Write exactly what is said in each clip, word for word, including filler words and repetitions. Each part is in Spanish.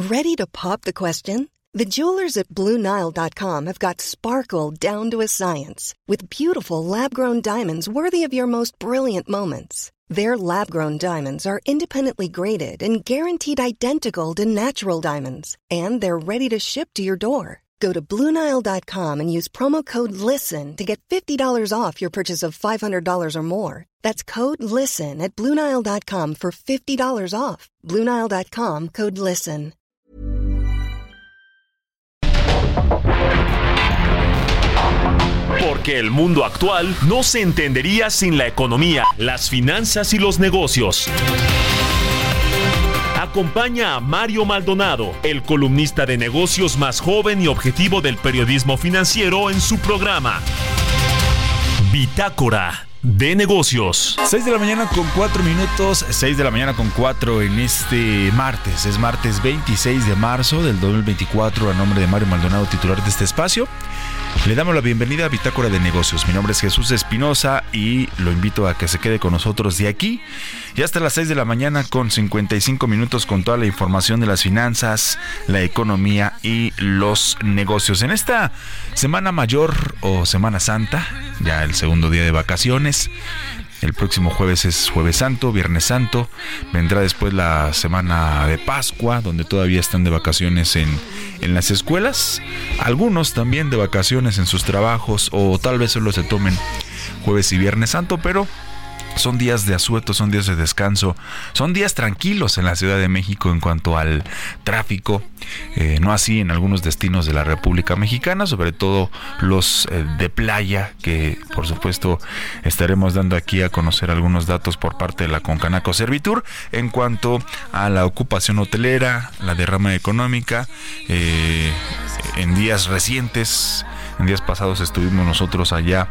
Ready to pop the question? The jewelers at Blue Nile dot com have got sparkle down to a science with beautiful lab-grown diamonds worthy of your most brilliant moments. Their lab-grown diamonds are independently graded and guaranteed identical to natural diamonds, and they're ready to ship to your door. Go to Blue Nile dot com and use promo code LISTEN to get fifty dollars off your purchase of five hundred dollars or more. That's code LISTEN at Blue Nile dot com for fifty dollars off. Blue Nile dot com, code LISTEN. Porque el mundo actual no se entendería sin la economía, las finanzas y los negocios. Acompaña a Mario Maldonado, el columnista de negocios más joven y objetivo del periodismo financiero, en su programa Bitácora de Negocios. seis de la mañana con cuatro minutos, seis de la mañana con cuatro en este martes. Es martes veintiséis de marzo del dos mil veinticuatro. A nombre de Mario Maldonado, titular de este espacio, le damos la bienvenida a Bitácora de Negocios. Mi nombre es Jesús Espinosa y lo invito a que se quede con nosotros de aquí y hasta las seis de la mañana con cincuenta y cinco minutos con toda la información de las finanzas, la economía y los negocios. En esta Semana Mayor o Semana Santa, ya el segundo día de vacaciones, el próximo jueves es Jueves Santo, Viernes Santo, vendrá después la semana de Pascua, donde todavía están de vacaciones en, en las escuelas, algunos también de vacaciones en sus trabajos, o tal vez solo se tomen Jueves y Viernes Santo, pero son días de asueto, son días de descanso, son días tranquilos en la Ciudad de México en cuanto al tráfico, eh, no así en algunos destinos de la República Mexicana, sobre todo los eh, de playa, que por supuesto estaremos dando aquí a conocer algunos datos por parte de la Concanaco Servitur en cuanto a la ocupación hotelera, la derrama económica. Eh, en días recientes, en días pasados estuvimos nosotros allá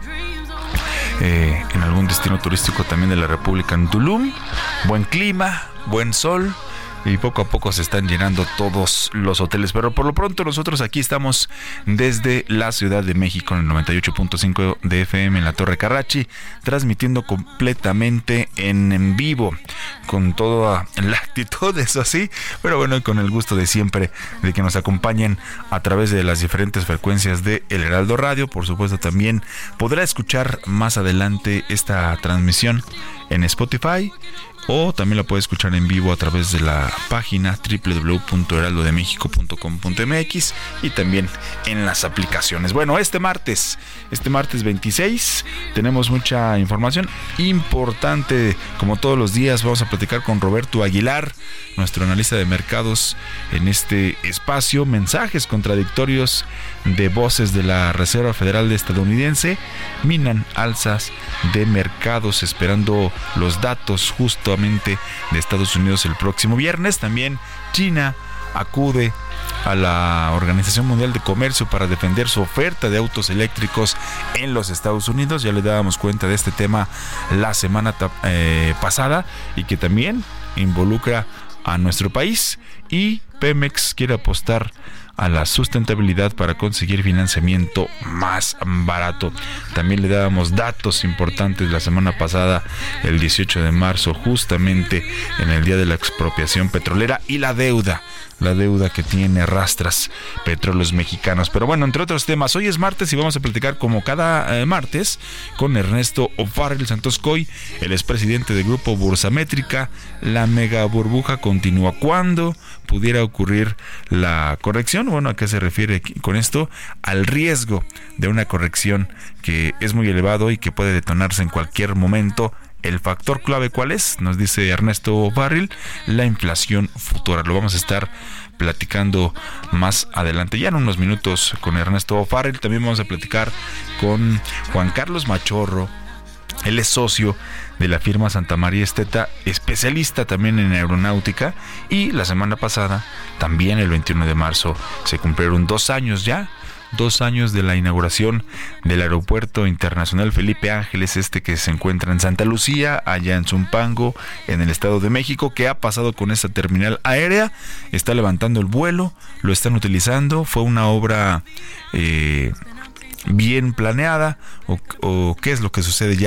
Eh, en algún destino turístico también de la República, en Tulum. Buen clima, buen sol, y poco a poco se están llenando todos los hoteles, pero por lo pronto nosotros aquí estamos desde la Ciudad de México en el noventa y ocho punto cinco de F M en la Torre Carrachi, transmitiendo completamente en, en vivo, con toda la actitud, eso sí, pero bueno, con el gusto de siempre de que nos acompañen a través de las diferentes frecuencias de El Heraldo Radio. Por supuesto, también podrá escuchar más adelante esta transmisión en Spotify, o también la puede escuchar en vivo a través de la página doble u doble u doble u punto heraldo de méxico punto com punto m x y también en las aplicaciones. Bueno, este martes, este martes veintiséis, tenemos mucha información importante. Como todos los días, vamos a platicar con Roberto Aguilar, nuestro analista de mercados, en este espacio. Mensajes contradictorios de voces de la Reserva Federal estadounidense minan alzas de mercados, esperando los datos justo de Estados Unidos el próximo viernes. También China acude a la Organización Mundial de Comercio para defender su oferta de autos eléctricos en los Estados Unidos. Ya le dábamos cuenta de este tema la semana eh, pasada, y que también involucra a nuestro país. Y Pemex quiere apostar a la sustentabilidad para conseguir financiamiento más barato. También le dábamos datos importantes la semana pasada, el dieciocho de marzo, justamente en el día de la expropiación petrolera y la deuda, la deuda que tiene Rastras Petróleos Mexicanos. Pero bueno, entre otros temas, hoy es martes y vamos a platicar como cada eh, martes con Ernesto O'Farrill Santos Coy, el expresidente del Grupo Bursamétrica. La mega burbuja continúa. ¿Cuándo pudiera ocurrir la corrección? Bueno, ¿a qué se refiere con esto? Al riesgo de una corrección que es muy elevado y que puede detonarse en cualquier momento. El factor clave, ¿cuál es? Nos dice Ernesto O'Farrill, la inflación futura. Lo vamos a estar platicando más adelante, ya en unos minutos, con Ernesto O'Farrill. También vamos a platicar con Juan Carlos Machorro. Él es socio de la firma Santa María Esteta, especialista también en aeronáutica, y la semana pasada, también el veintiuno de marzo, se cumplieron dos años ya, dos años de la inauguración del Aeropuerto Internacional Felipe Ángeles, este que se encuentra en Santa Lucía, allá en Zumpango, en el Estado de México. ¿Qué ha pasado con esta terminal aérea? Está levantando el vuelo, lo están utilizando, fue una obra eh, bien planeada, o, o qué es lo que sucede ya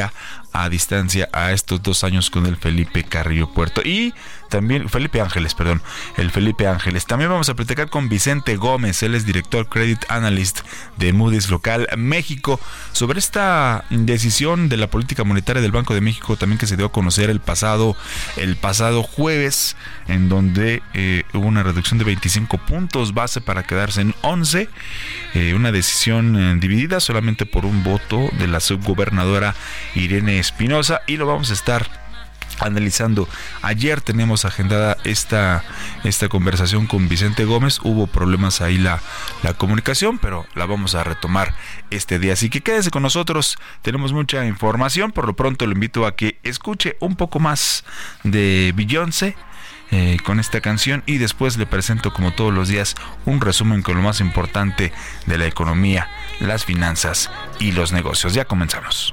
a distancia a estos dos años con el Felipe Carrillo Puerto. Y también Felipe Ángeles, perdón, el Felipe Ángeles. También vamos a platicar con Vicente Gómez, él es director Credit Analyst de Moody's Local México, sobre esta decisión de la política monetaria del Banco de México, también que se dio a conocer el pasado, el pasado jueves, en donde eh, hubo una reducción de veinticinco puntos base para quedarse en once, eh, una decisión eh, dividida solamente por un voto de la subgobernadora Irene Espinosa, y lo vamos a estar analizando. Ayer tenemos agendada esta, esta conversación con Vicente Gómez. Hubo problemas ahí la, la comunicación, pero la vamos a retomar este día. Así que quédese con nosotros, tenemos mucha información. Por lo pronto lo invito a que escuche un poco más de Beyoncé eh, con esta canción, y después le presento, como todos los días, un resumen con lo más importante de la economía, las finanzas y los negocios. Ya comenzamos.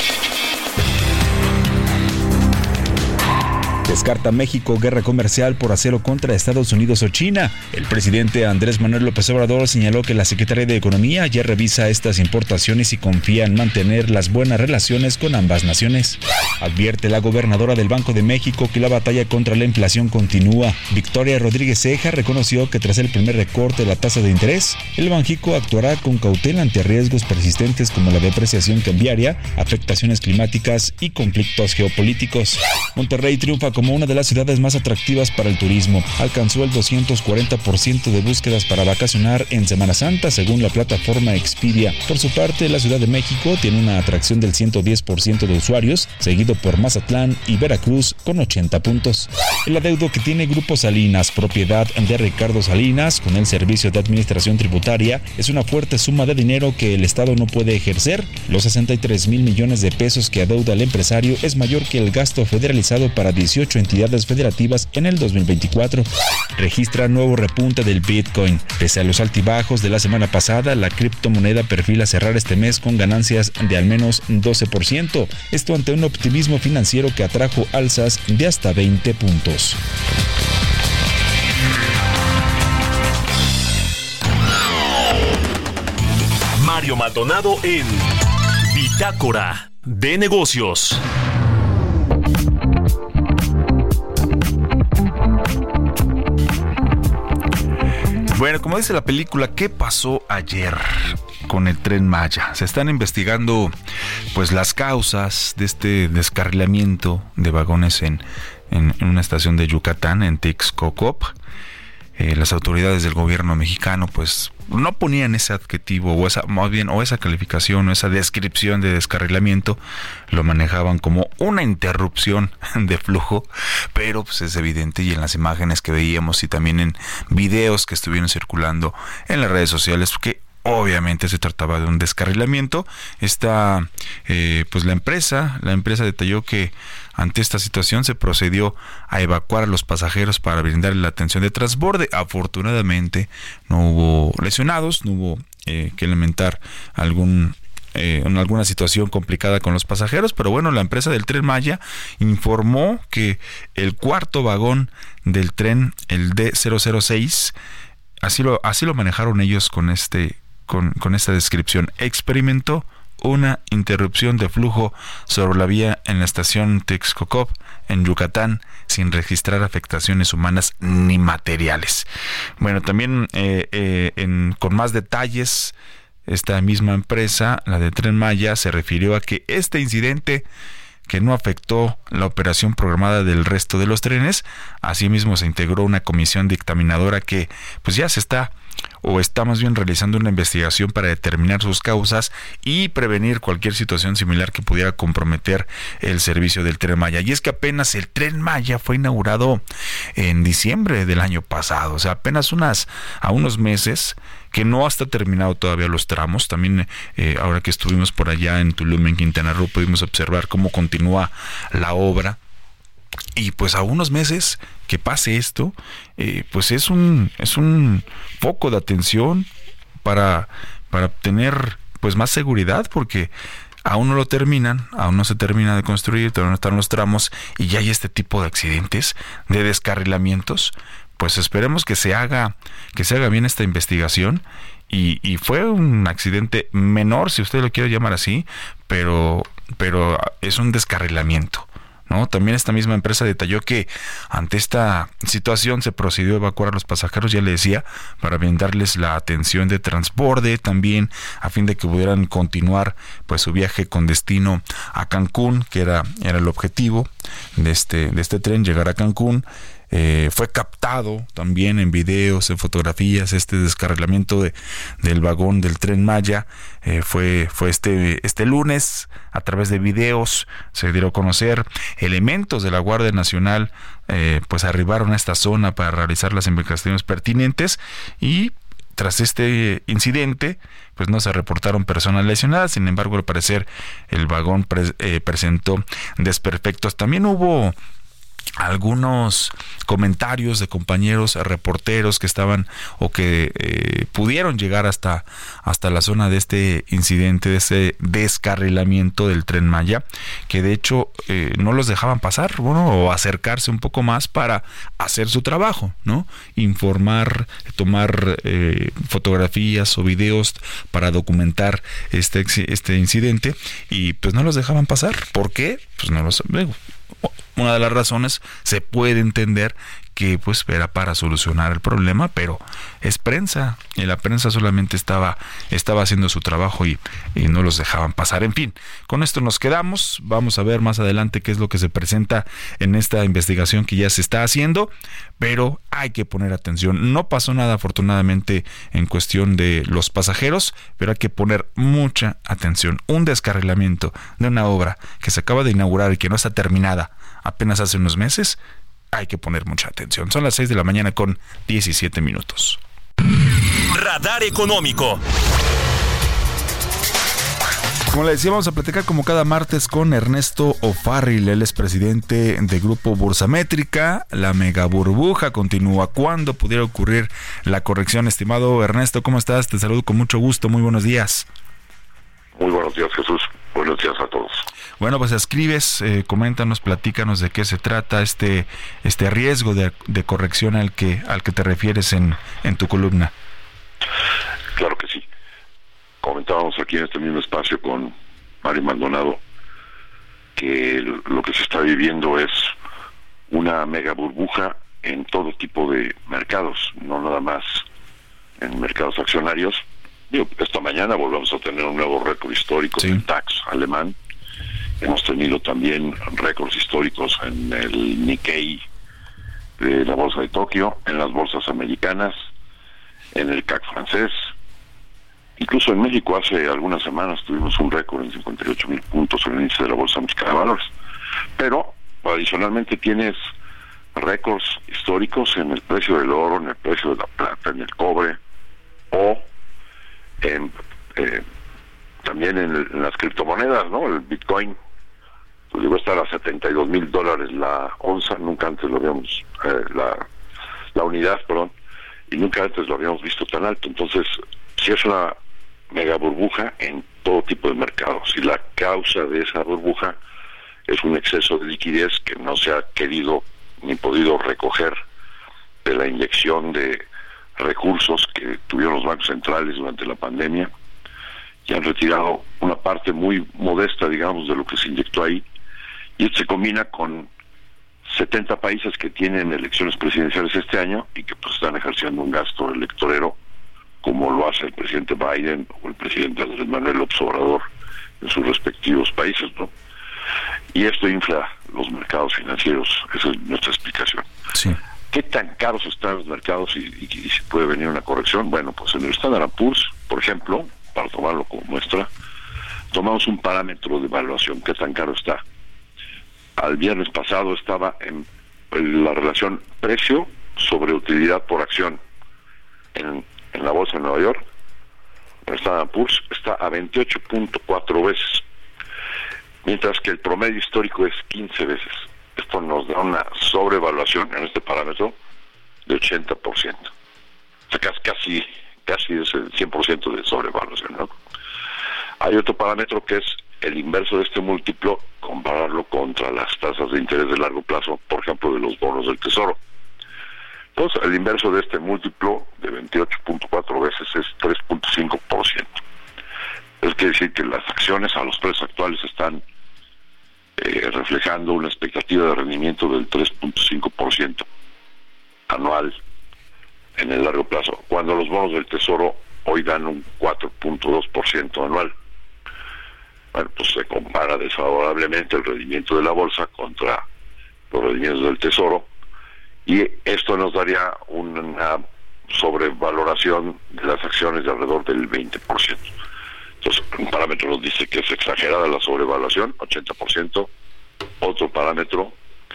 Descarta México guerra comercial por acero contra Estados Unidos o China. El presidente Andrés Manuel López Obrador señaló que la Secretaría de Economía ya revisa estas importaciones y confía en mantener las buenas relaciones con ambas naciones. Advierte la gobernadora del Banco de México que la batalla contra la inflación continúa. Victoria Rodríguez Ceja reconoció que tras el primer recorte de la tasa de interés, el Banjico actuará con cautela ante riesgos persistentes como la depreciación cambiaria, afectaciones climáticas y conflictos geopolíticos. Monterrey triunfa como una de las ciudades más atractivas para el turismo. Alcanzó el doscientos cuarenta por ciento de búsquedas para vacacionar en Semana Santa, según la plataforma Expedia. Por su parte, la Ciudad de México tiene una atracción del ciento diez por ciento de usuarios, seguido por Mazatlán y Veracruz con ochenta puntos. El adeudo que tiene Grupo Salinas, propiedad de Ricardo Salinas, con el Servicio de Administración Tributaria, es una fuerte suma de dinero que el Estado no puede ejercer. Los sesenta y tres mil millones de pesos que adeuda el empresario es mayor que el gasto federalizado para dieciocho entidades federativas en el dos mil veinticuatro. Registra nuevo repunte del Bitcoin. Pese a los altibajos de la semana pasada, la criptomoneda perfila cerrar este mes con ganancias de al menos doce por ciento. Esto ante un optimismo financiero que atrajo alzas de hasta veinte puntos. Mario Maldonado en Bitácora de Negocios. Bueno, como dice la película, ¿qué pasó ayer con el Tren Maya? Se están investigando pues las causas de este descarrilamiento de vagones en, en, en una estación de Yucatán, en Texcoco. Eh, las autoridades del gobierno mexicano pues no ponían ese adjetivo o esa, más bien, o esa calificación o esa descripción de descarrilamiento, lo manejaban como una interrupción de flujo, pero pues es evidente, y en las imágenes que veíamos y también en videos que estuvieron circulando en las redes sociales, que obviamente se trataba de un descarrilamiento. Esta, eh, pues la empresa, la empresa detalló que ante esta situación se procedió a evacuar a los pasajeros para brindarle la atención de transborde. Afortunadamente no hubo lesionados, no hubo eh, que lamentar algún eh, en alguna situación complicada con los pasajeros, pero bueno, la empresa del Tren Maya informó que el cuarto vagón del tren, el D cero cero seis, así lo, así lo manejaron ellos con este Con, con esta descripción, experimentó una interrupción de flujo sobre la vía en la estación Texcoco en Yucatán, sin registrar afectaciones humanas ni materiales. Bueno, también eh, eh, en, con más detalles, esta misma empresa, la de Tren Maya, se refirió a que este incidente, que no afectó la operación programada del resto de los trenes. Asimismo, se integró una comisión dictaminadora que pues ya se está o está más bien realizando una investigación para determinar sus causas y prevenir cualquier situación similar que pudiera comprometer el servicio del Tren Maya. Y es que apenas el Tren Maya fue inaugurado en diciembre del año pasado, o sea, apenas unas a unos meses, que no está terminado todavía los tramos. También eh, ahora que estuvimos por allá en Tulum, en Quintana Roo, pudimos observar cómo continúa la obra. Y pues a unos meses que pase esto, eh, pues es un es un foco de atención para, para obtener pues más seguridad, porque aún no lo terminan, aún no se termina de construir, todavía no están los tramos y ya hay este tipo de accidentes, de descarrilamientos. Pues esperemos que se haga que se haga bien esta investigación. Y, y fue un accidente menor, si usted lo quiere llamar así, pero pero es un descarrilamiento, ¿no? También esta misma empresa detalló que ante esta situación se procedió a evacuar a los pasajeros, ya le decía, para brindarles la atención de transborde, también a fin de que pudieran continuar pues su viaje con destino a Cancún, que era, era el objetivo de este, de este tren, llegar a Cancún. Eh, fue captado también en videos, en fotografías, este descarrilamiento de, del vagón del Tren Maya. Eh, fue fue este este lunes. A través de videos se dieron a conocer. Elementos de la Guardia Nacional eh, pues arribaron a esta zona para realizar las investigaciones pertinentes, y tras este incidente pues no se reportaron personas lesionadas. Sin embargo, al parecer el vagón pre- eh, presentó desperfectos. También hubo algunos comentarios de compañeros reporteros que estaban o que eh, pudieron llegar hasta, hasta la zona de este incidente, de ese descarrilamiento del Tren Maya, que de hecho eh, no los dejaban pasar, bueno, o acercarse un poco más para hacer su trabajo, ¿no? Informar, tomar eh, fotografías o videos para documentar este, este incidente, y pues no los dejaban pasar. ¿Por qué? Pues no lo sabemos. Una de las razones se puede entender que pues era para solucionar el problema, pero es prensa, y la prensa solamente estaba estaba haciendo su trabajo y, y no los dejaban pasar. En fin, con esto nos quedamos. Vamos a ver más adelante qué es lo que se presenta en esta investigación que ya se está haciendo, pero hay que poner atención. No pasó nada afortunadamente en cuestión de los pasajeros, pero hay que poner mucha atención. Un descarrilamiento de una obra que se acaba de inaugurar y que no está terminada apenas hace unos meses, hay que poner mucha atención. Son las seis de la mañana con diecisiete minutos. Radar Económico. Como le decía, vamos a platicar como cada martes con Ernesto O'Farrill. Él es presidente de Grupo Bursamétrica. La mega burbuja continúa. ¿Cuándo pudiera ocurrir la corrección? Estimado Ernesto, ¿cómo estás? Te saludo con mucho gusto. Muy buenos días. Muy buenos días, Jesús. Buenos días a todos. Bueno, pues escribes, eh, coméntanos, platícanos de qué se trata este este riesgo de, de corrección al que al que te refieres en, en tu columna. Claro que sí. Comentábamos aquí en este mismo espacio con Mario Maldonado que lo que se está viviendo es una mega burbuja en todo tipo de mercados, no nada más en mercados accionarios. Digo, esta mañana volvemos a tener un nuevo récord histórico sí. en el DAX alemán. Hemos tenido también récords históricos en el Nikkei de la bolsa de Tokio, en las bolsas americanas, en el C A C francés. Incluso en México hace algunas semanas tuvimos un récord en cincuenta y ocho mil puntos en el índice de la Bolsa Mexicana de Valores. Pero adicionalmente tienes récords históricos en el precio del oro, en el precio de la plata, en el cobre, o en, eh, también en, el, en las criptomonedas, ¿no? El Bitcoin pues llegó a estar a setenta y dos mil dólares la onza, nunca antes lo habíamos, eh, la, la unidad, perdón, y nunca antes lo habíamos visto tan alto. Entonces, sí es una mega burbuja en todo tipo de mercados, y la causa de esa burbuja es un exceso de liquidez que no se ha querido ni podido recoger de la inyección de recursos que tuvieron los bancos centrales durante la pandemia, y han retirado una parte muy modesta, digamos, de lo que se inyectó ahí, y esto se combina con setenta países que tienen elecciones presidenciales este año y que pues están ejerciendo un gasto electorero como lo hace el presidente Biden o el presidente Andrés Manuel López Obrador en sus respectivos países, ¿no? Y esto infla los mercados financieros. Esa es nuestra explicación. Sí. ¿Qué tan caros están los mercados y, y, y si puede venir una corrección? Bueno, pues en el Standard and Poor's, por ejemplo, para tomarlo como muestra, tomamos un parámetro de evaluación. ¿Qué tan caro está? Al viernes pasado estaba en, en la relación precio sobre utilidad por acción en, en la bolsa de Nueva York. En el Standard and Poor's está a veintiocho punto cuatro veces, mientras que el promedio histórico es quince veces. Esto nos da una sobrevaluación en este parámetro de ochenta por ciento. O sea, casi, casi es el cien por ciento de sobrevaluación, ¿no? Hay otro parámetro que es el inverso de este múltiplo, compararlo contra las tasas de interés de largo plazo, por ejemplo, de los bonos del Tesoro. Entonces, el inverso de este múltiplo de veintiocho punto cuatro veces es tres punto cinco por ciento. Eso quiere decir que las acciones a los precios actuales están reflejando una expectativa de rendimiento del tres punto cinco por ciento anual en el largo plazo, cuando los bonos del Tesoro hoy dan un cuatro punto dos por ciento anual. Bueno, pues se compara desfavorablemente el rendimiento de la bolsa contra los rendimientos del Tesoro, y esto nos daría una sobrevaloración de las acciones de alrededor del veinte por ciento. Entonces, un parámetro nos dice que es exagerada la sobrevaluación, ochenta por ciento. Otro parámetro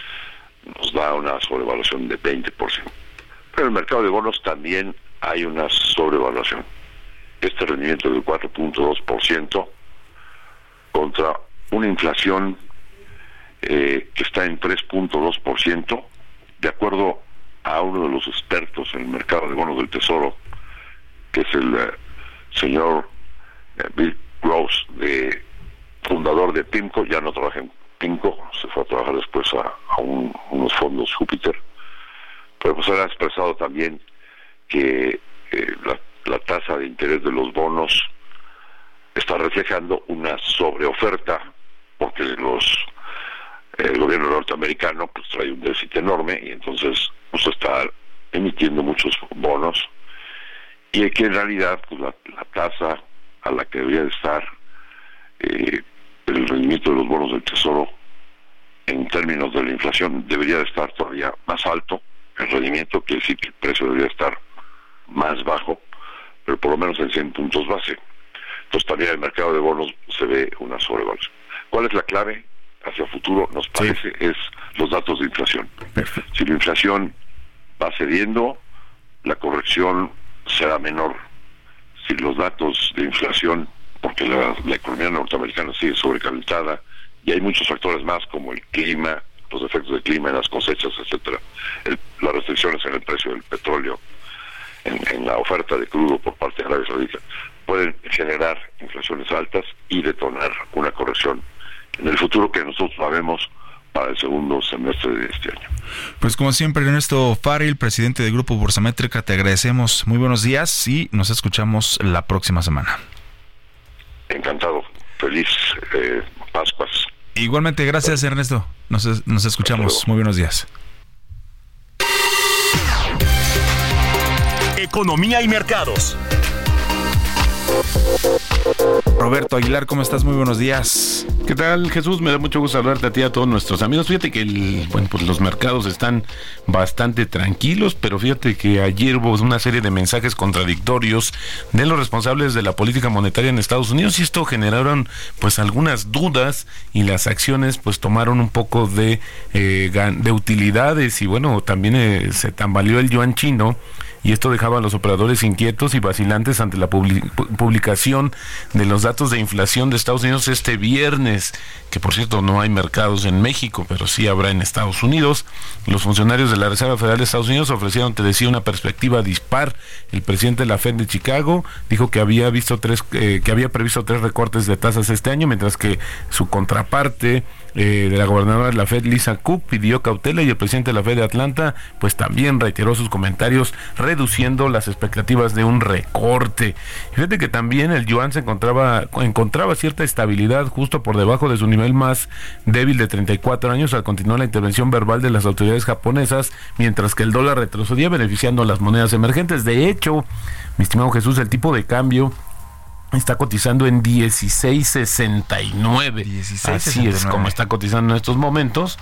nos da una sobrevaluación de veinte por ciento. Pero en el mercado de bonos también hay una sobrevaluación. Este rendimiento del cuatro punto dos por ciento contra una inflación eh, que está en tres punto dos por ciento, de acuerdo a uno de los expertos en el mercado de bonos del Tesoro, que es el eh, señor eh, Bill Gross, de, fundador de PIMCO. Ya no trabaja en PIMCO, se fue a trabajar después a, a un, unos fondos Júpiter, pero pues él ha expresado también que eh, la, la tasa de interés de los bonos está reflejando una sobreoferta, porque los el gobierno norteamericano pues trae un déficit enorme, y entonces pues está emitiendo muchos bonos, y que en realidad pues la, la tasa a la que debería estar eh, el rendimiento de los bonos del Tesoro en términos de la inflación debería de estar todavía más alto. El rendimiento quiere decir que el precio debería estar más bajo, pero por lo menos en cien puntos base. Entonces también en el mercado de bonos se ve una sobrevaluación. ¿Cuál es la clave hacia futuro? Nos parece sí. es los datos de inflación. Perfecto. Si la inflación va cediendo, la corrección será menor. Si los datos de inflación, porque la, la economía norteamericana sigue sobrecalentada y hay muchos factores más como el clima, los efectos del clima en las cosechas, etcétera, el, las restricciones en el precio del petróleo, en, en la oferta de crudo por parte de Arabia Saudita, pueden generar inflaciones altas y detonar una corrección en el futuro que nosotros sabemos para el segundo semestre de este año. Pues como siempre, Ernesto Farril, presidente del Grupo Bursamétrica, te agradecemos. Muy buenos días y nos escuchamos la próxima semana. Encantado. Feliz eh, Pascuas. Igualmente, gracias Ernesto. Nos, nos escuchamos. Muy buenos días. Economía y mercados. Roberto Aguilar, ¿cómo estás? Muy buenos días. ¿Qué tal, Jesús? Me da mucho gusto hablarte a ti y a todos nuestros amigos. Fíjate que el, bueno, pues los mercados están bastante tranquilos, pero fíjate que ayer hubo una serie de mensajes contradictorios de los responsables de la política monetaria en Estados Unidos, y esto generaron pues algunas dudas, y las acciones pues tomaron un poco de, eh, de utilidades, y bueno, también eh, se tambaleó el yuan chino, y esto dejaba a los operadores inquietos y vacilantes ante la publi- publicación de los datos de inflación de Estados Unidos este viernes, que por cierto no hay mercados en México, pero sí habrá en Estados Unidos. Los funcionarios de la Reserva Federal de Estados Unidos ofrecieron, te decía, una perspectiva dispar. El presidente de la Fed de Chicago dijo que había visto tres, eh, que había previsto tres recortes de tasas este año, mientras que su contraparte eh, de la gobernadora de la Fed, Lisa Cook, pidió cautela, y el presidente de la Fed de Atlanta pues también reiteró sus comentarios, reduciendo las expectativas de un recorte. Fíjate que también el yuan se encontraba encontraba cierta estabilidad justo por debajo de su nivel más débil de treinta y cuatro años al continuar la intervención verbal de las autoridades japonesas, mientras que el dólar retrocedía, beneficiando a las monedas emergentes. De hecho, mi estimado Jesús, el tipo de cambio está cotizando en dieciséis sesenta y nueve. Así es como está cotizando en estos momentos.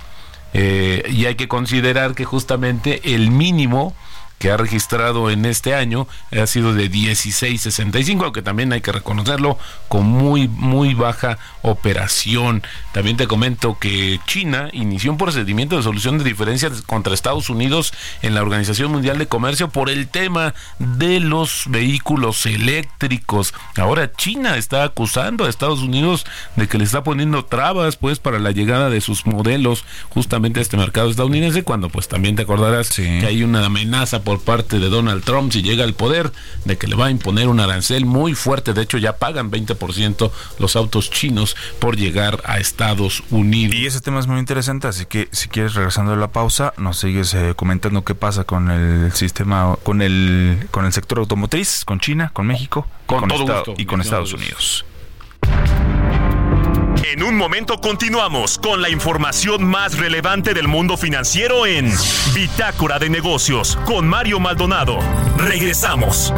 Eh, y hay que considerar que justamente el mínimo que ha registrado en este año ha sido de dieciséis sesenta y cinco, aunque también hay que reconocerlo con muy muy baja operación. También te comento que China inició un procedimiento de solución de diferencias contra Estados Unidos en la Organización Mundial de Comercio por el tema de los vehículos eléctricos. Ahora China está acusando a Estados Unidos de que le está poniendo trabas pues para la llegada de sus modelos justamente a este mercado estadounidense, cuando pues también te acordarás sí. que hay una amenaza por por parte de Donald Trump, si llega al poder, de que le va a imponer un arancel muy fuerte. De hecho, ya pagan veinte por ciento los autos chinos por llegar a Estados Unidos. Y ese tema es muy interesante, así que si quieres, regresando de la pausa, nos sigues eh, comentando qué pasa con el sistema, con el con el sector automotriz, con China, con México, con, con todo esta- gusto, y con Estados Unidos. Unidos. En un momento continuamos con la información más relevante del mundo financiero en Bitácora de Negocios con Mario Maldonado. Regresamos.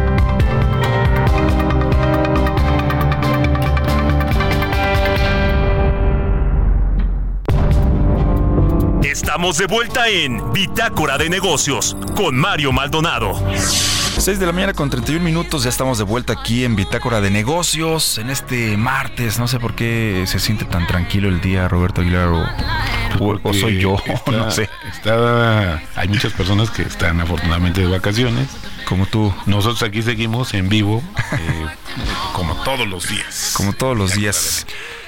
Estamos de vuelta en Bitácora de Negocios con Mario Maldonado. seis de la mañana con treinta y un minutos, ya estamos de vuelta aquí en Bitácora de Negocios en este martes. No sé por qué se siente tan tranquilo el día, Roberto Aguilar, o, o, o soy yo, está, no sé. Está, hay muchas personas que están afortunadamente de vacaciones. Como tú. Nosotros aquí seguimos en vivo, eh, como todos los días. Como todos los días.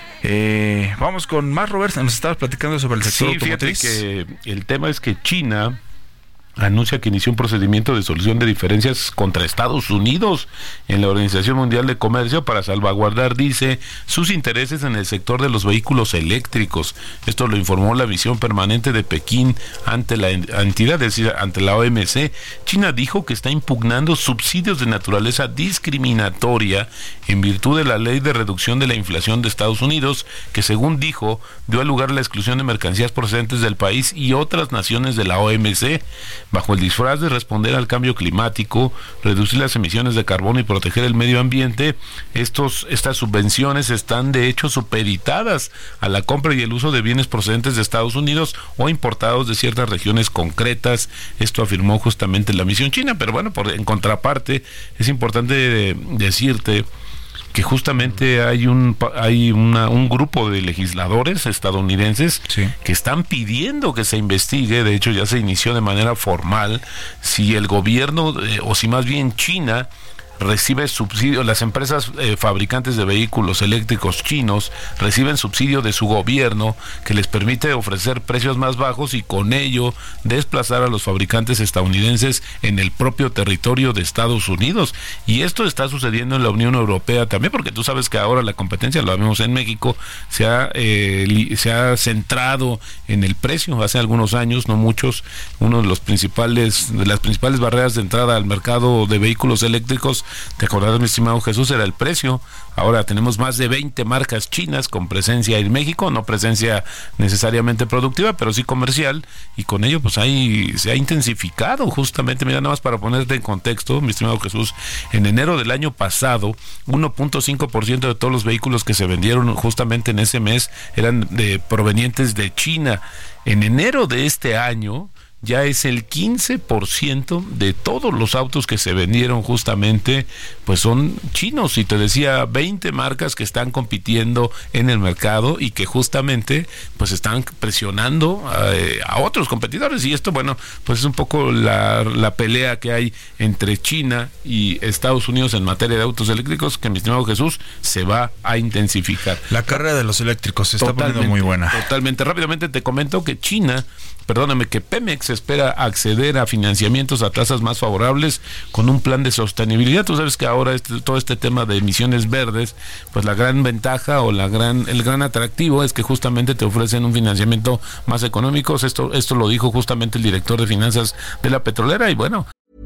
Eh, vamos con más, Roberto. Nos estabas platicando sobre el sector sí, automotriz. Fíjate que el tema es que China anuncia que inició un procedimiento de solución de diferencias contra Estados Unidos en la Organización Mundial de Comercio para salvaguardar, dice, sus intereses en el sector de los vehículos eléctricos. Esto lo informó la misión permanente de Pekín ante la entidad, es decir, ante la O M C. China dijo que está impugnando subsidios de naturaleza discriminatoria en virtud de la ley de reducción de la inflación de Estados Unidos, que según dijo, dio lugar a la exclusión de mercancías procedentes del país y otras naciones de la O M C. Bajo el disfraz de responder al cambio climático, reducir las emisiones de carbono y proteger el medio ambiente, estos, estas subvenciones están de hecho supeditadas a la compra y el uso de bienes procedentes de Estados Unidos o importados de ciertas regiones concretas. Esto afirmó justamente la misión china, pero bueno, por, en contraparte, es importante de, decirte que justamente hay un hay una, un grupo de legisladores estadounidenses sí. que están pidiendo que se investigue, de hecho ya se inició de manera formal, si el gobierno, eh, o si más bien China, recibe subsidio, las empresas eh, fabricantes de vehículos eléctricos chinos reciben subsidio de su gobierno que les permite ofrecer precios más bajos y con ello desplazar a los fabricantes estadounidenses en el propio territorio de Estados Unidos. Y esto está sucediendo en la Unión Europea también, porque tú sabes que ahora la competencia, lo vemos en México, se ha, eh, li, se ha centrado en el precio. Hace algunos años, no muchos, uno de los principales, de las principales barreras de entrada al mercado de vehículos eléctricos, te acordarás, mi estimado Jesús, era el precio. Ahora tenemos más de veinte marcas chinas con presencia en México, no presencia necesariamente productiva, pero sí comercial, y con ello pues ahí se ha intensificado justamente. Mira, nada más para ponerte en contexto, mi estimado Jesús, en enero del año pasado, uno punto cinco por ciento de todos los vehículos que se vendieron justamente en ese mes eran de, provenientes de China. En enero de este año ya es el quince por ciento de todos los autos que se vendieron justamente, pues son chinos. Y te decía, veinte marcas que están compitiendo en el mercado y que justamente pues están presionando a, a otros competidores. Y esto, bueno, pues es un poco la, la pelea que hay entre China y Estados Unidos en materia de autos eléctricos, que, mi estimado Jesús, se va a intensificar. La carrera de los eléctricos se está poniendo muy buena. Totalmente. Rápidamente te comento que China, perdóname, que Pemex espera acceder a financiamientos a tasas más favorables con un plan de sostenibilidad. Tú sabes que ahora este, todo este tema de emisiones verdes, pues la gran ventaja o la gran el gran atractivo es que justamente te ofrecen un financiamiento más económico. Esto, esto lo dijo justamente el director de finanzas de la petrolera. Y bueno,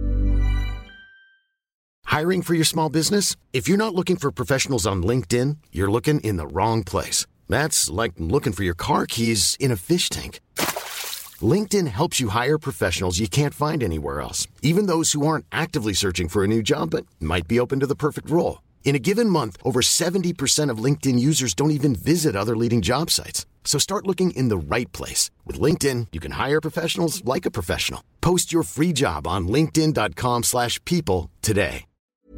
hiring for your small business? If you're not looking for professionals on LinkedIn, you're looking in the wrong place. That's like looking for your car keys in a fish tank. LinkedIn helps you hire professionals you can't find anywhere else, even those who aren't actively searching for a new job but might be open to the perfect role. In a given month, over seventy percent of LinkedIn users don't even visit other leading job sites. So start looking in the right place. With LinkedIn, you can hire professionals like a professional. Post your free job on linkedin dot com slash people today.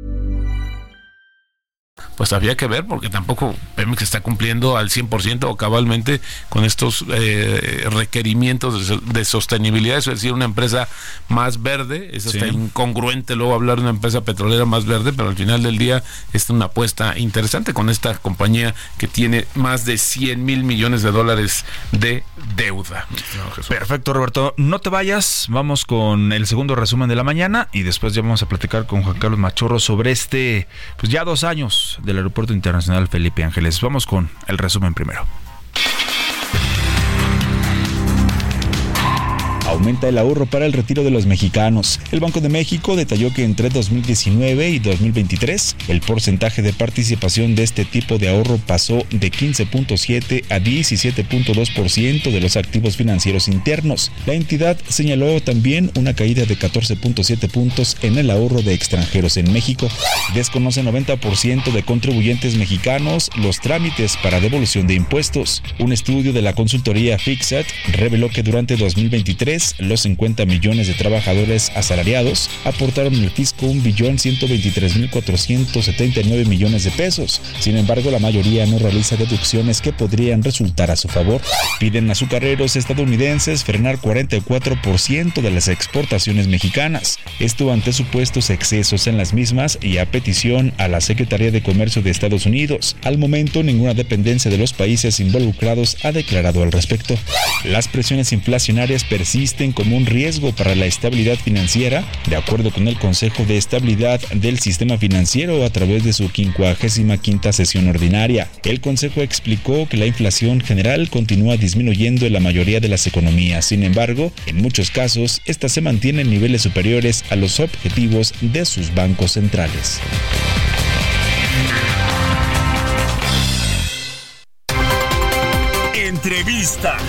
Pues había que ver, porque tampoco Pemex está cumpliendo al cien por ciento o cabalmente con estos eh, requerimientos de, de sostenibilidad, es decir, una empresa más verde. Es hasta sí. incongruente luego hablar de una empresa petrolera más verde, pero al final del día es una apuesta interesante con esta compañía que tiene más de cien mil millones de dólares de deuda. Perfecto, Roberto, no te vayas, vamos con el segundo resumen de la mañana y después ya vamos a platicar con Juan Carlos Machorro sobre este, pues ya dos años del Aeropuerto Internacional Felipe Ángeles. Vamos con el resumen primero. aumenta el ahorro para el retiro de los mexicanos. El Banco de México detalló que entre dos mil diecinueve y dos mil veintitrés, el porcentaje de participación de este tipo de ahorro pasó de quince punto siete a diecisiete punto dos por ciento de los activos financieros internos. La entidad señaló también una caída de catorce punto siete puntos en el ahorro de extranjeros en México. Desconoce noventa por ciento de contribuyentes mexicanos los trámites para devolución de impuestos. Un estudio de la consultoría Fixat reveló que durante dos mil veintitrés los cincuenta millones de trabajadores asalariados aportaron al fisco un billón ciento veintitrés mil cuatrocientos setenta y nueve millones de pesos. Sin embargo, la mayoría no realiza deducciones que podrían resultar a su favor. Piden azucareros estadounidenses frenar cuarenta y cuatro por ciento de las exportaciones mexicanas. Esto ante supuestos excesos en las mismas y a petición a la Secretaría de Comercio de Estados Unidos. Al momento, ninguna dependencia de los países involucrados ha declarado al respecto. Las presiones inflacionarias persisten como un riesgo para la estabilidad financiera, de acuerdo con el Consejo de Estabilidad del Sistema Financiero a través de su quincuagésima quinta sesión ordinaria. El Consejo explicó que la inflación general continúa disminuyendo en la mayoría de las economías. Sin embargo, en muchos casos, esta se mantiene en niveles superiores a los objetivos de sus bancos centrales. Entrevista.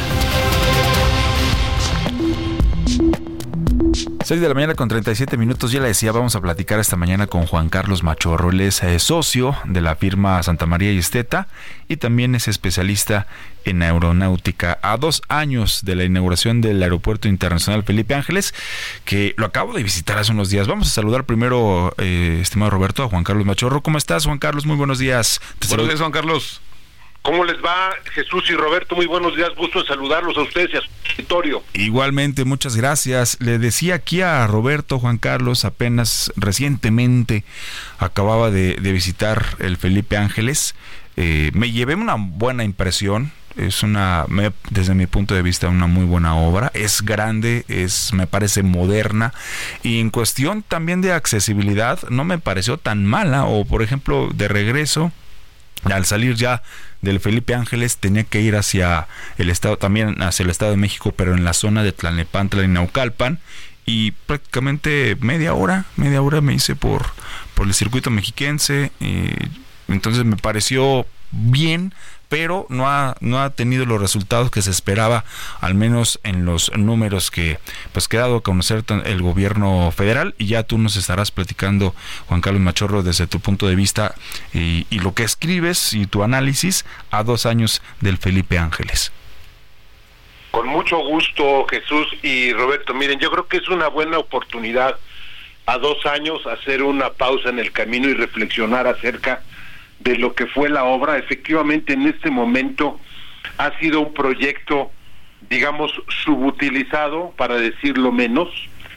seis de la mañana con treinta y siete minutos, ya le decía, vamos a platicar esta mañana con Juan Carlos Machorro. Él es eh, socio de la firma Santa María y Esteta y también es especialista en aeronáutica. A dos años de la inauguración del Aeropuerto Internacional Felipe Ángeles, que lo acabo de visitar hace unos días. Vamos a saludar primero, eh, estimado Roberto, a Juan Carlos Machorro. ¿Cómo estás, Juan Carlos? Muy buenos días. Te buenos días, Juan Carlos. ¿Cómo les va, Jesús y Roberto? Muy buenos días, gusto en saludarlos a ustedes y a su auditorio. Igualmente, muchas gracias. Le decía aquí a Roberto, Juan Carlos, apenas recientemente acababa de, de visitar el Felipe Ángeles. Eh, me llevé una buena impresión. Es una, me, desde mi punto de vista, una muy buena obra. Es grande, es, me parece moderna, y en cuestión también de accesibilidad no me pareció tan mala. O por ejemplo, de regreso, al salir ya del Felipe Ángeles, tenía que ir hacia el estado, también hacia el Estado de México, pero en la zona de Tlalnepantla y Naucalpan, y prácticamente media hora, media hora me hice por, por el circuito mexiquense. Y entonces me pareció bien, pero no ha no ha tenido los resultados que se esperaba, al menos en los números que pues que ha dado a conocer el gobierno federal. Y ya tú nos estarás platicando, Juan Carlos Machorro, desde tu punto de vista y, y lo que escribes y tu análisis a dos años del Felipe Ángeles. Con mucho gusto, Jesús y Roberto. Miren, yo creo que es una buena oportunidad a dos años hacer una pausa en el camino y reflexionar acerca de lo que fue la obra. Efectivamente, en este momento ha sido un proyecto, digamos, subutilizado, para decirlo menos,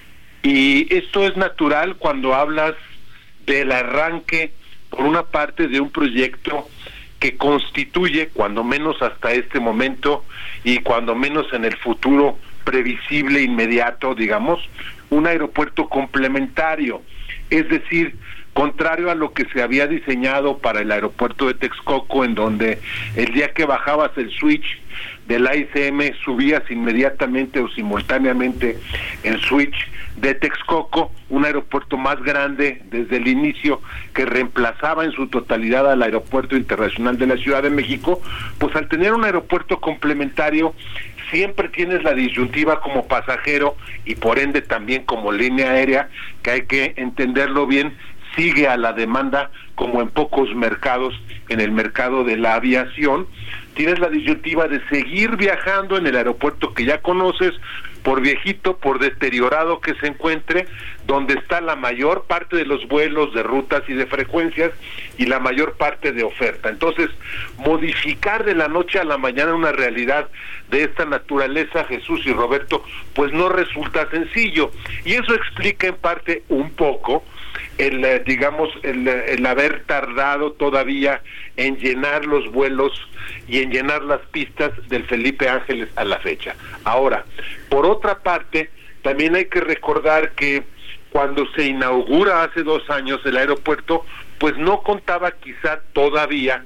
y esto es natural cuando hablas del arranque, por una parte, de un proyecto que constituye, cuando menos hasta este momento, y cuando menos en el futuro previsible, inmediato, digamos, un aeropuerto complementario, es decir, contrario a lo que se había diseñado para el aeropuerto de Texcoco, en donde el día que bajabas el switch del A I C M subías inmediatamente o simultáneamente el switch de Texcoco, un aeropuerto más grande desde el inicio, que reemplazaba en su totalidad al Aeropuerto Internacional de la Ciudad de México. Pues al tener un aeropuerto complementario, siempre tienes la disyuntiva como pasajero y por ende también como línea aérea, que hay que entenderlo bien, sigue a la demanda como en pocos mercados, en el mercado de la aviación. Tienes la disyuntiva de seguir viajando en el aeropuerto que ya conoces, por viejito, por deteriorado que se encuentre, donde está la mayor parte de los vuelos, de rutas y de frecuencias, y la mayor parte de oferta. Entonces, modificar de la noche a la mañana una realidad de esta naturaleza, Jesús y Roberto, pues no resulta sencillo, y eso explica en parte un poco el, eh, digamos, el, el haber tardado todavía en llenar los vuelos y en llenar las pistas del Felipe Ángeles a la fecha. Ahora, por otra parte, también hay que recordar que cuando se inaugura hace dos años el aeropuerto, pues no contaba quizá todavía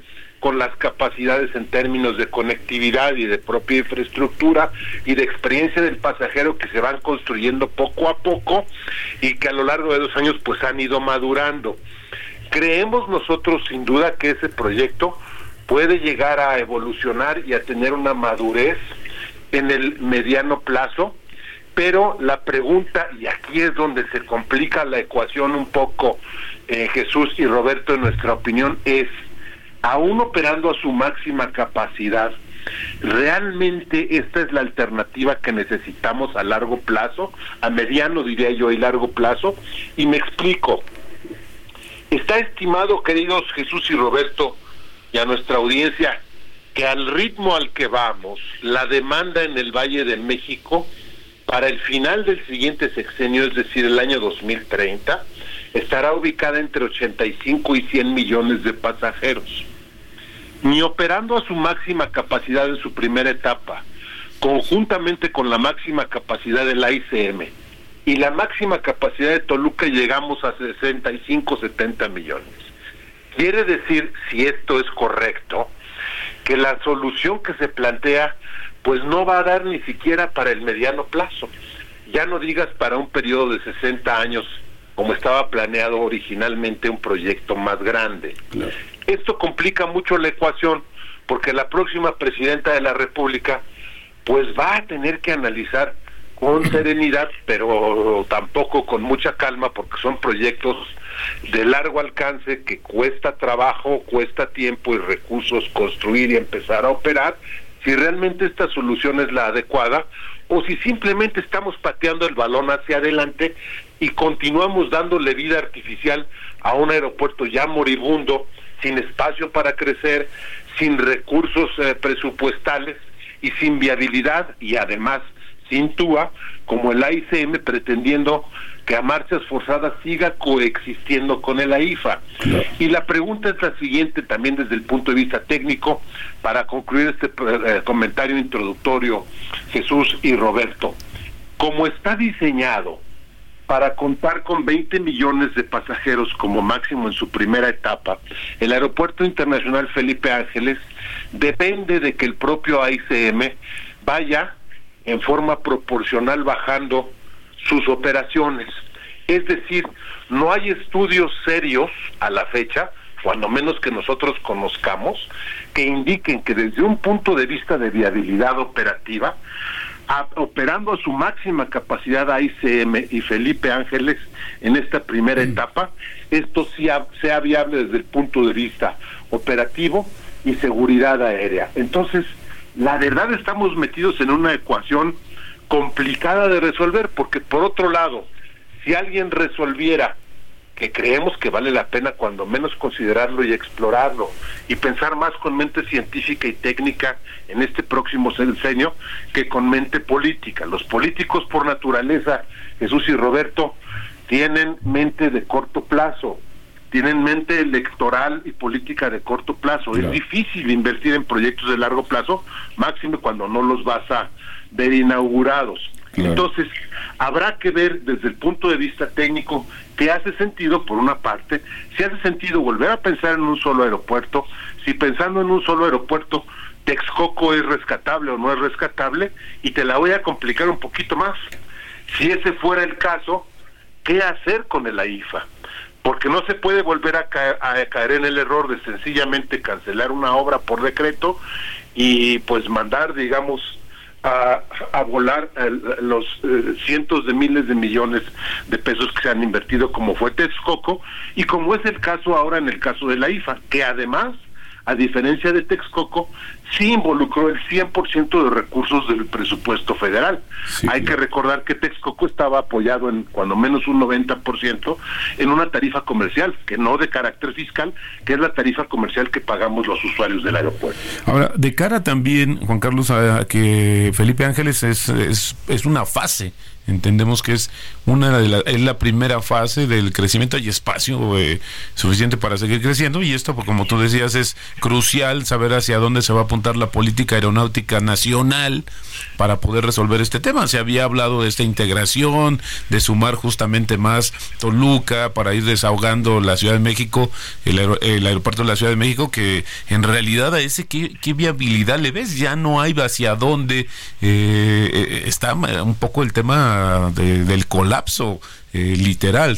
con las capacidades en términos de conectividad y de propia infraestructura y de experiencia del pasajero que se van construyendo poco a poco y que a lo largo de dos años pues han ido madurando. Creemos nosotros sin duda que ese proyecto puede llegar a evolucionar y a tener una madurez en el mediano plazo, pero la pregunta, y aquí es donde se complica la ecuación un poco, eh, Jesús y Roberto, en nuestra opinión, es, aún operando a su máxima capacidad, ¿realmente esta es la alternativa que necesitamos a largo plazo, a mediano diría yo y largo plazo? Y me explico. Está estimado, queridos Jesús y Roberto, y a nuestra audiencia, que al ritmo al que vamos, la demanda en el Valle de México, para el final del siguiente sexenio, es decir, el año dos mil treinta, estará ubicada entre ochenta y cinco y cien millones de pasajeros. Ni operando a su máxima capacidad en su primera etapa, conjuntamente con la máxima capacidad de la I C M y la máxima capacidad de Toluca, llegamos a sesenta y cinco, setenta millones. Quiere decir, si esto es correcto, que la solución que se plantea pues no va a dar ni siquiera para el mediano plazo. Ya no digas para un periodo de sesenta años, como estaba planeado originalmente un proyecto más grande. Claro. Esto complica mucho la ecuación, porque la próxima presidenta de la República pues va a tener que analizar con serenidad, pero tampoco con mucha calma, porque son proyectos de largo alcance que cuesta trabajo, cuesta tiempo y recursos construir y empezar a operar, si realmente esta solución es la adecuada, o si simplemente estamos pateando el balón hacia adelante y continuamos dándole vida artificial a un aeropuerto ya moribundo, sin espacio para crecer, sin recursos eh, presupuestales y sin viabilidad, y además sin T U A, como el A I C M, pretendiendo que a marchas forzadas siga coexistiendo con el A I F A. No. Y la pregunta es la siguiente, también desde el punto de vista técnico, para concluir este eh, comentario introductorio, Jesús y Roberto. Como está diseñado para contar con veinte millones de pasajeros como máximo en su primera etapa, el Aeropuerto Internacional Felipe Ángeles depende de que el propio A I C M vaya en forma proporcional bajando sus operaciones. Es decir, no hay estudios serios a la fecha, cuando menos que nosotros conozcamos, que indiquen que desde un punto de vista de viabilidad operativa, a, operando a su máxima capacidad A I C M y Felipe Ángeles en esta primera mm. etapa, esto sea, sea viable desde el punto de vista operativo y seguridad aérea. Entonces, la verdad, estamos metidos en una ecuación complicada de resolver, porque por otro lado, si alguien resolviera, que creemos que vale la pena cuando menos considerarlo y explorarlo, y pensar más con mente científica y técnica en este próximo sexenio que con mente política. Los políticos por naturaleza, Jesús y Roberto, tienen mente de corto plazo, tienen mente electoral y política de corto plazo. Claro. Es difícil invertir en proyectos de largo plazo, máximo cuando no los vas a ver inaugurados. Claro. Entonces, habrá que ver desde el punto de vista técnico qué hace sentido, por una parte, si hace sentido volver a pensar en un solo aeropuerto, si pensando en un solo aeropuerto, Texcoco es rescatable o no es rescatable, y te la voy a complicar un poquito más. Si ese fuera el caso, ¿qué hacer con el A I F A? Porque no se puede volver a caer, a caer en el error de sencillamente cancelar una obra por decreto y pues mandar, digamos, a, a volar el, los eh, cientos de miles de millones de pesos que se han invertido, como fue Texcoco, y como es el caso ahora en el caso de la I F A, que además, a diferencia de Texcoco, sí involucró el cien por ciento de recursos del presupuesto federal. Sí, Hay claro. que recordar que Texcoco estaba apoyado en cuando menos un noventa por ciento en una tarifa comercial, que no de carácter fiscal, que es la tarifa comercial que pagamos los usuarios del aeropuerto. Ahora, de cara también, Juan Carlos, a que Felipe Ángeles es, es, es una fase entendemos que es una de la, es la primera fase del crecimiento, hay espacio eh, suficiente para seguir creciendo, y esto, pues, como tú decías, es crucial saber hacia dónde se va a apuntar la política aeronáutica nacional para poder resolver este tema. Se había hablado de esta integración, de sumar justamente más Toluca para ir desahogando la Ciudad de México, el, aer el aeropuerto de la Ciudad de México, que en realidad a ese qué, qué viabilidad le ves, ya no hay hacia dónde, eh, está un poco el tema de, del colapso eh, literal.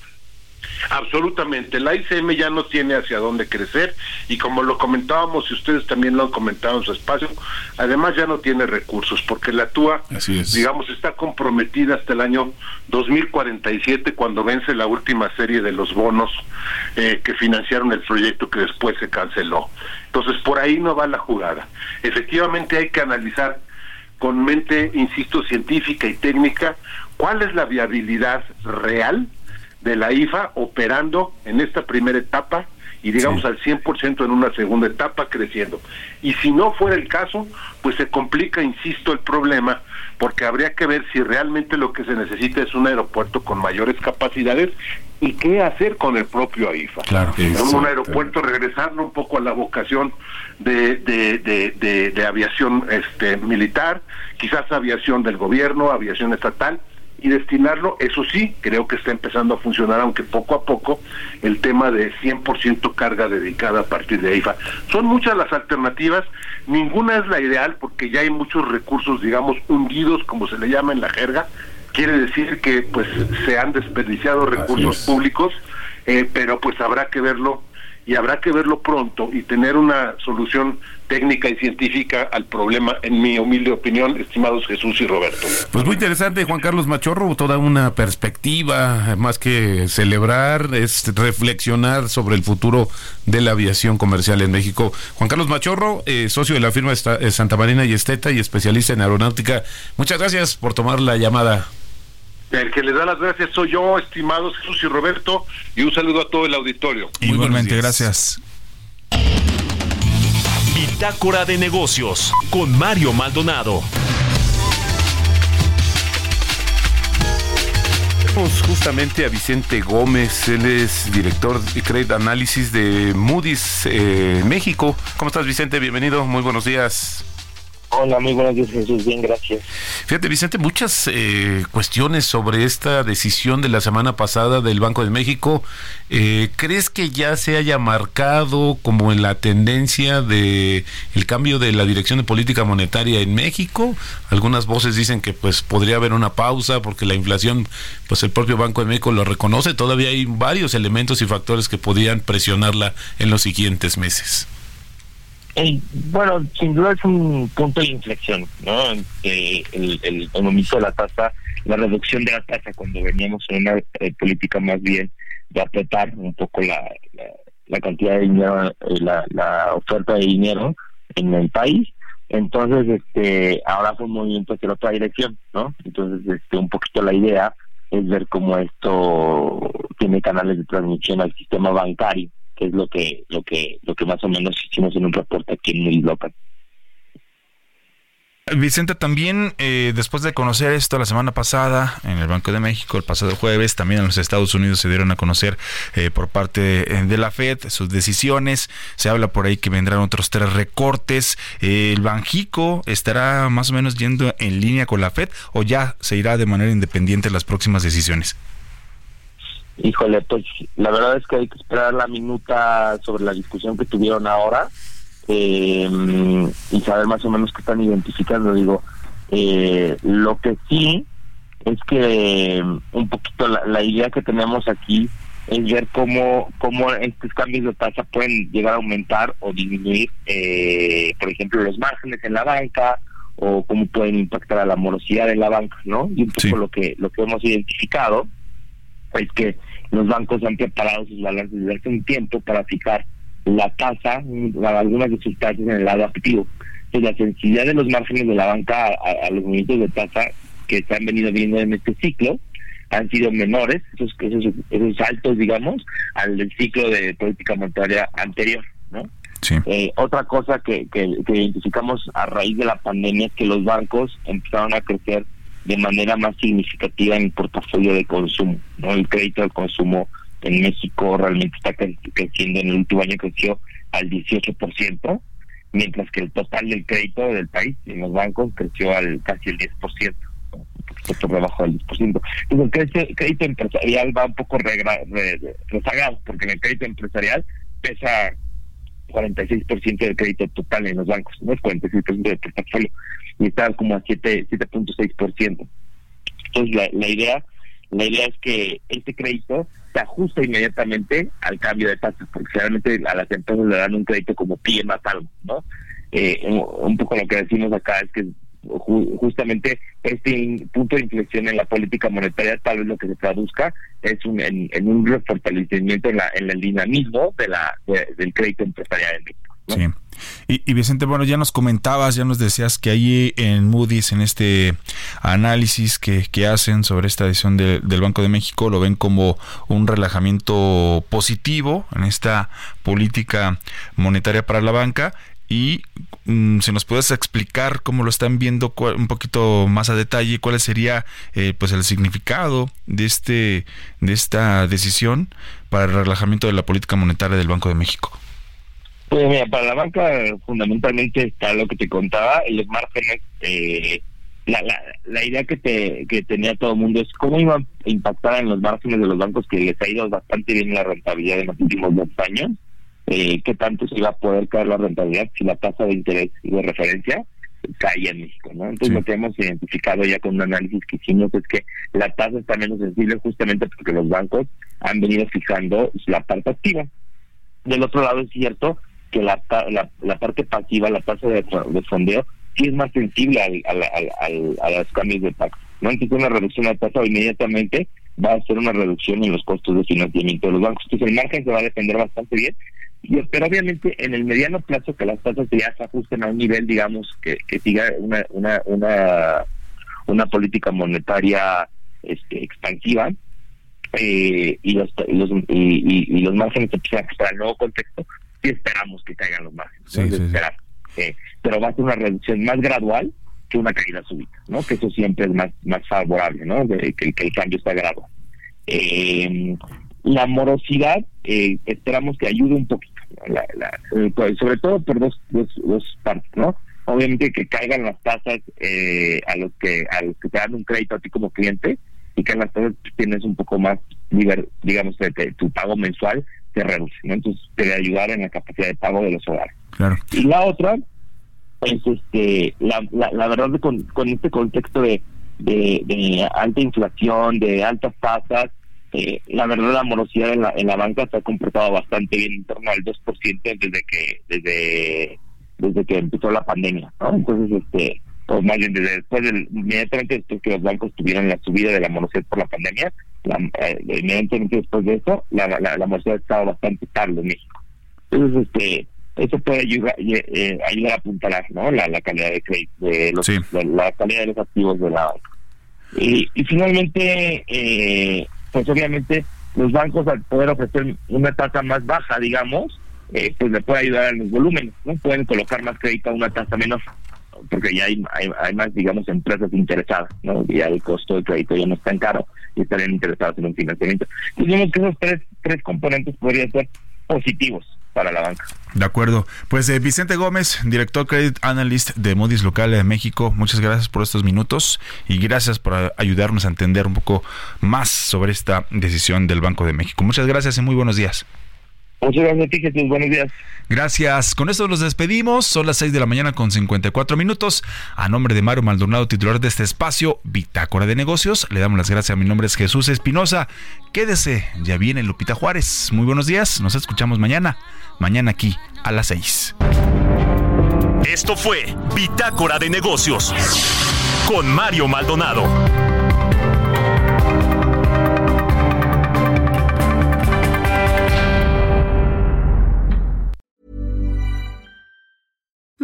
Absolutamente, la I C M ya no tiene hacia dónde crecer, y como lo comentábamos y ustedes también lo han comentado en su espacio, además ya no tiene recursos, porque la T U A, digamos, está comprometida hasta el año dos mil cuarenta y siete, cuando vence la última serie de los bonos eh, que financiaron el proyecto, que después se canceló. Entonces por ahí no va la jugada. Efectivamente hay que analizar con mente, insisto, científica y técnica, cuál es la viabilidad real de la I F A operando en esta primera etapa y digamos sí. al cien por ciento en una segunda etapa, creciendo. Y si no fuera el caso, pues se complica, insisto, el problema, porque habría que ver si realmente lo que se necesita es un aeropuerto con mayores capacidades y qué hacer con el propio A I F A. Claro, un sí, aeropuerto, sí. regresarlo un poco a la vocación de, de, de, de, de aviación este militar, quizás aviación del gobierno, aviación estatal, y destinarlo, eso sí, creo que está empezando a funcionar, aunque poco a poco, el tema de cien por ciento carga dedicada a partir de A I F A. Son muchas las alternativas, ninguna es la ideal, porque ya hay muchos recursos, digamos, hundidos, como se le llama en la jerga. Quiere decir que pues se han desperdiciado recursos públicos, eh, pero pues habrá que verlo, y habrá que verlo pronto y tener una solución técnica y científica al problema, en mi humilde opinión, estimados Jesús y Roberto. Pues muy interesante, Juan Carlos Machorro, toda una perspectiva, más que celebrar, es reflexionar sobre el futuro de la aviación comercial en México. Juan Carlos Machorro, eh, socio de la firma Santa Marina y Esteta y especialista en aeronáutica, muchas gracias por tomar la llamada. El que le da las gracias soy yo, estimados Jesús y Roberto, y un saludo a todo el auditorio. Igualmente, gracias. Bitácora de Negocios con Mario Maldonado. Tenemos justamente a Vicente Gómez, él es director de Credit Analysis de Moody's eh, México. ¿Cómo estás, Vicente? Bienvenido, muy buenos días. Hola, muy buenos días, Jesús. Bien, gracias. Fíjate, Vicente, muchas eh, cuestiones sobre esta decisión de la semana pasada del Banco de México. Eh, ¿Crees que ya se haya marcado como en la tendencia de el cambio de la dirección de política monetaria en México? Algunas voces dicen que pues podría haber una pausa porque la inflación, pues el propio Banco de México lo reconoce. Todavía hay varios elementos y factores que podrían presionarla en los siguientes meses. Eh, bueno, sin duda es un punto de inflexión, ¿no? Eh, el, el, el momento de la tasa, la reducción de la tasa cuando veníamos en una eh, política más bien de apretar un poco la, la, la cantidad de dinero, eh, la, la oferta de dinero en el país. Entonces, este, ahora fue un movimiento hacia la otra dirección, ¿no? Entonces, este, un poquito la idea es ver cómo esto tiene canales de transmisión al sistema bancario, que es lo que lo que lo que más o menos hicimos en un reporte aquí en Moody's Local. Vicente, también eh, después de conocer esto la semana pasada en el Banco de México, el pasado jueves, también en los Estados Unidos se dieron a conocer eh, por parte de, de la Fed sus decisiones. Se habla por ahí que vendrán otros tres recortes. Eh, ¿El Banjico estará más o menos yendo en línea con la Fed o ya se irá de manera independiente las próximas decisiones? Híjole, pues la verdad es que hay que esperar la minuta sobre la discusión que tuvieron ahora eh, y saber más o menos qué están identificando. Digo, eh, lo que sí es que eh, un poquito la, la idea que tenemos aquí es ver cómo cómo estos cambios de tasa pueden llegar a aumentar o disminuir, eh, por ejemplo, los márgenes en la banca, o cómo pueden impactar a la morosidad en la banca, ¿no? Y un poco sí. lo que lo que hemos identificado es que los bancos han preparado sus balances desde hace un tiempo para fijar la tasa, algunas de sus tasas en el lado activo. Entonces, la sensibilidad de los márgenes de la banca a, a los movimientos de tasa que se han venido viendo en este ciclo han sido menores, esos, esos, esos saltos, digamos, al del ciclo de política monetaria anterior, ¿no? Sí. Eh, otra cosa que, que, que identificamos a raíz de la pandemia es que los bancos empezaron a crecer de manera más significativa en el portafolio de consumo, ¿no? El crédito al consumo en México realmente está creciendo, en el último año creció al dieciocho por ciento, mientras que el total del crédito del país en los bancos creció al casi el diez por ciento, un poquito por debajo del diez por ciento. Entonces el crédito empresarial va un poco regra, re, rezagado, porque en el crédito empresarial pesa cuarenta y seis por ciento del crédito total en los bancos, no es cuarenta y seis por ciento del portafolio, y está como a siete punto seis por ciento. Entonces la, la idea la idea es que este crédito se ajusta inmediatamente al cambio de tasas, porque generalmente a las empresas le dan un crédito como pille más algo, ¿no? Eh, un, un poco lo que decimos acá es que ju, justamente este punto de inflexión en la política monetaria, tal vez lo que se traduzca es un, en, en un refortalecimiento en, la, en el dinamismo de la de, del crédito empresarial en México, ¿no? Sí. Y, y Vicente, bueno, ya nos comentabas, ya nos decías que ahí en Moody's, en este análisis que, que hacen sobre esta decisión de, del Banco de México, lo ven como un relajamiento positivo en esta política monetaria para la banca. Y um, si nos puedes explicar cómo lo están viendo cuál, un poquito más a detalle, cuál sería eh, pues el significado de este de esta decisión para el relajamiento de la política monetaria del Banco de México. Pues mira, para la banca fundamentalmente está lo que te contaba, los márgenes, eh, la, la, la idea que te que tenía todo el mundo es cómo iba a impactar en los márgenes de los bancos, que les ha ido bastante bien la rentabilidad en los últimos dos años, eh, qué tanto se iba a poder caer la rentabilidad si la tasa de interés de referencia caía en México, ¿no? Entonces sí. Lo que hemos identificado ya con un análisis que hicimos es que la tasa está menos sensible justamente porque los bancos han venido fijando la parte activa. Del otro lado es cierto que la, la, la parte pasiva, la tasa de, de fondeo, sí es más sensible al, al, al, al, a los cambios de tasa, ¿no? Entonces una reducción de la tasa inmediatamente va a ser una reducción en los costos de financiamiento de los bancos. Entonces el margen se va a defender bastante bien, y, pero obviamente en el mediano plazo que las tasas ya se ajusten a un nivel, digamos, que, que siga una, una, una, una política monetaria este, expansiva, eh, y, los, y, los, y, y, y los márgenes se empiezan a ajustar al nuevo contexto, sí esperamos que caigan los márgenes, sí, ¿no? sí, esperar. Sí. Eh, pero va a ser una reducción más gradual que una caída súbita, ¿no? Que eso siempre es más más favorable, ¿no? De, que, que el cambio está gradual. Eh, la morosidad eh, esperamos que ayude un poquito, ¿no? la, la, eh, sobre todo por dos, dos dos partes, ¿no? Obviamente que caigan las tasas eh, a los que a los que te dan un crédito a ti como cliente, y que en las tasas tienes un poco más, digamos, de, de, tu pago mensual se reduce, ¿no? Entonces te va a ayudar en la capacidad de pago de los hogares. Claro. Y la otra es este la la, la verdad de con, con este contexto de, de de alta inflación, de altas tasas, eh, la verdad la morosidad en la en la banca se ha comportado bastante bien, en torno al dos por ciento desde que desde desde que empezó la pandemia, ¿no? Entonces este o más bien desde después del, inmediatamente después que los bancos tuvieron la subida de la morosidad por la pandemia, la, eh, inmediatamente después de eso la la, la morosidad ha estado bastante estable en México. Entonces este eso puede ayudar, eh, ayudar a apuntalar, ¿no? la, la calidad de crédito, de los, sí. la, la calidad de los activos de la banca. Y, y finalmente eh, pues obviamente los bancos, al poder ofrecer una tasa más baja, digamos, eh, pues le puede ayudar a los volúmenes, ¿no? Pueden colocar más crédito a una tasa menor, porque ya hay, hay, hay más, digamos, empresas interesadas, ¿no? Ya el costo del crédito ya no es tan caro y estarían interesados en un financiamiento. Entonces vemos que esos tres tres componentes podrían ser positivos para la banca. De acuerdo. Pues eh, Vicente Gómez, director Credit Analyst de Moody's Local de México, muchas gracias por estos minutos y gracias por ayudarnos a entender un poco más sobre esta decisión del Banco de México. Muchas gracias y muy buenos días. Muchas gracias a ti, Jesús. Buenos días. Gracias. Con esto nos despedimos. Son las seis de la mañana con cincuenta y cuatro minutos. A nombre de Mario Maldonado, titular de este espacio, Bitácora de Negocios, le damos las gracias. Mi nombre es Jesús Espinosa. Quédese. Ya viene Lupita Juárez. Muy buenos días. Nos escuchamos mañana. Mañana aquí a las seis. Esto fue Bitácora de Negocios con Mario Maldonado.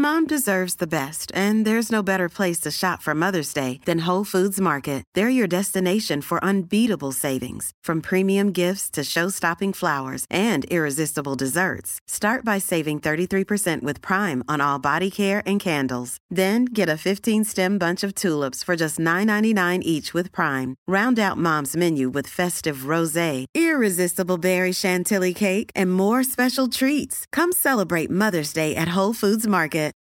Mom deserves the best, and there's no better place to shop for Mother's Day than Whole Foods Market. They're your destination for unbeatable savings, from premium gifts to show-stopping flowers and irresistible desserts. Start by saving thirty-three percent with Prime on all body care and candles. Then get a fifteen-stem bunch of tulips for just nine ninety-nine each with Prime. Round out Mom's menu with festive rosé, irresistible berry chantilly cake, and more special treats. Come celebrate Mother's Day at Whole Foods Market.